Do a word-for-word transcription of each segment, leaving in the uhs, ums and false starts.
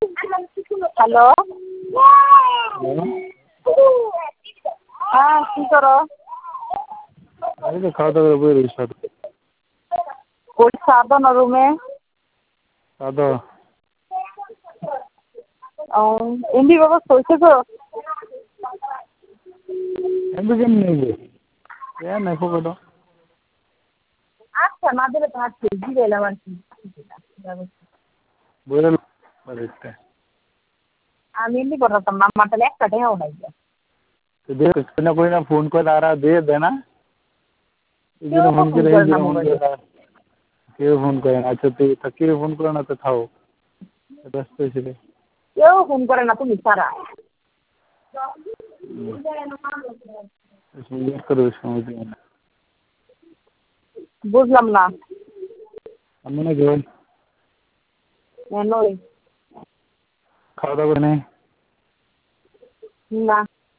Hello. Hello. হ্যাঁ, কি করো? এই তো খাওয়া দাওয়া করে বসে রয়েছি ছাদে। ওই ছাদে না রুমে? ছাদে। ও এমনি ব্যবস্থা হয়েছে তো? এমনি কেমনি হইবে? এ নাই পকেটে। আচ্ছা না দিলে তো আজকে দিয়ে এলাম আর কি। বইরেল বাড়িতে। আমি এমনি করতাম না, আমার তাহলে একটা টাকাও নাই। তো দে কোই না কোই না ফোন করে আর দে দে না। কেউ ইজনে তো ফোন ফোন করে করে না ইজনে ফোন মোবাইলে। করে কেউ ফোন করে না। আচ্ছা তুই কেউ ফোন করে না তো থাও। ব্যস্ত ছিলে। কেউ ফোন করে না তুমি ছাড়া। সুন্দর করে সময় দিও না। বুঝলাম না। আমি না যাই। নই। খাওয়া দাওয়া করে নে। না।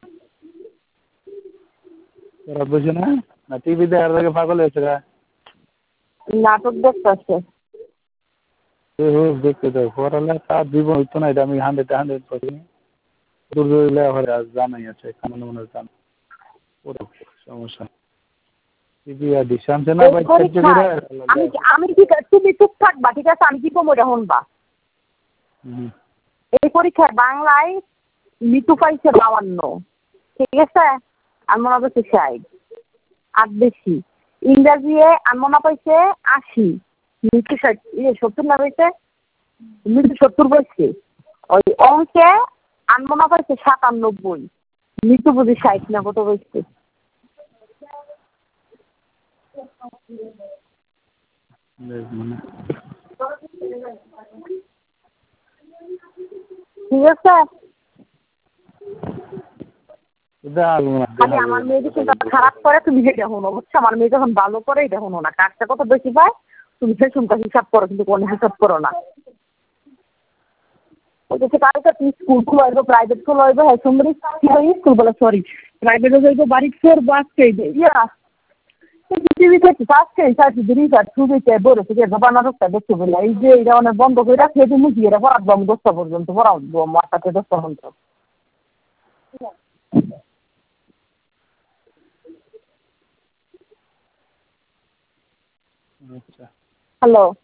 তোরা বুঝে না? না টিভি দেখার লাগে পাগল হয়েছে গা। নাটক দেখতেছে। এ হোক দেখতে দাও। পড়ালে তার জীবন হইতো না, এটা আমি হান্ড্রেড হান্ড্রেড করি। দুর্গলে আবার জানাই আছে কামন মনে জান। ওরে সমস্যা। টিভি আর ডিশামছে না ভাই কাজ করে। আমি আমি কি তুমি চুপ থাকবা, ঠিক আছে? আমি কি কমোটা শুনবা। হুম। এই পরীক্ষায় বাংলায় মিতু পাইছে বাউান্ন, ঠিক আছে? আর মনে পাইছে ষাট, আর বেশি। ইংরাজিয়ে আনমনা পাইছে আশি, মিতু ষাট ইয়ে সত্তর না পাইছে, মিতু সত্তর পাইছে। ওই অঙ্কে আনমনা পাইছে সাতানব্বই, মিতু বুঝি ষাট না কত পাইছে। ঠিক আছে? খালি আমার মেয়ে যখন খারাপ করে তুমি সেটা শোনো, বুঝছো? আমার মেয়ে যখন ভালো করে এটা শোনো না। কাজটা কত বেশি পায় তুমি সে শুনতে হিসাব করো, কিন্তু কোনো হিসাব করো না। ওদেরকে কালকে তুমি স্কুল খুলাইব, প্রাইভেট খুলাইব, হ্যাঁ সুন্দরী স্কুল বলে সরি প্রাইভেটে যাইব, বাড়ি ফের বাসকে ইয়া টিভিতে ফার্স্টে সাথে দিনই তার ছবিতে বলে থেকে বানা রাস্তা দেখতে বলে এই যে এটা অনেক বন্ধ করে রাখে তুমি দিয়ে পড়া দম দশটা পর্যন্ত পড়াও মাথাতে দশটা পর্যন্ত। আচ্ছা। হ্যালো।